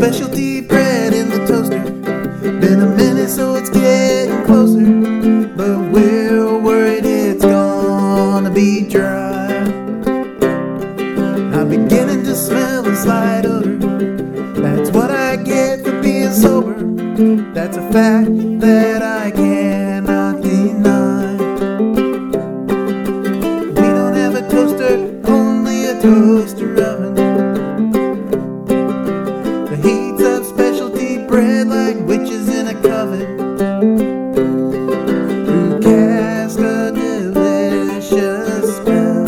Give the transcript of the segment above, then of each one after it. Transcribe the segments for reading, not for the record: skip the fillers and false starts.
specialty bread in the toaster. Been a minute, so it's getting closer, but we're worried it's gonna be dry. I'm beginning to smell a slight odor. That's what I get for being sober. That's a fact that I cannot deny. We don't have a toaster, only a toaster oven. The heat's up specialty bread like witches in a coven, who cast a delicious spell.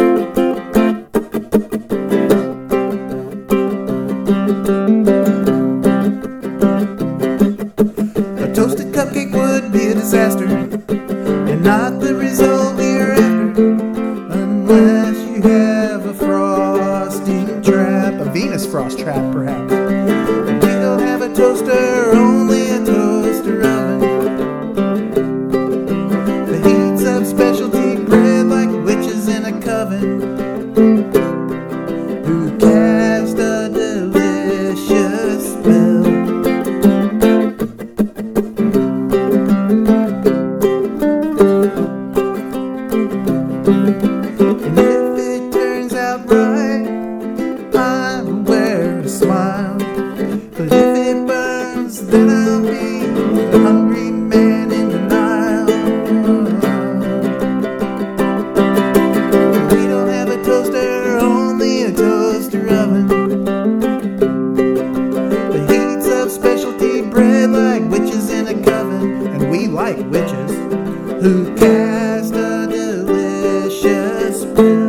A toasted cupcake would be a disaster, and not the result we're after, unless you have a frosting trap, a Venus frost trap perhaps. We don't have a toaster, only a toaster oven. The heat's up specialty bread like witches in a coven, who cast a delicious spell. And if it turns out right, I'm aware to smile. But if it burns, then I'll be a hungry man in denial. We don't have a toaster, only a toaster oven. The heat's up specialty bread like witches in a coven, and we like witches who cast a delicious spell.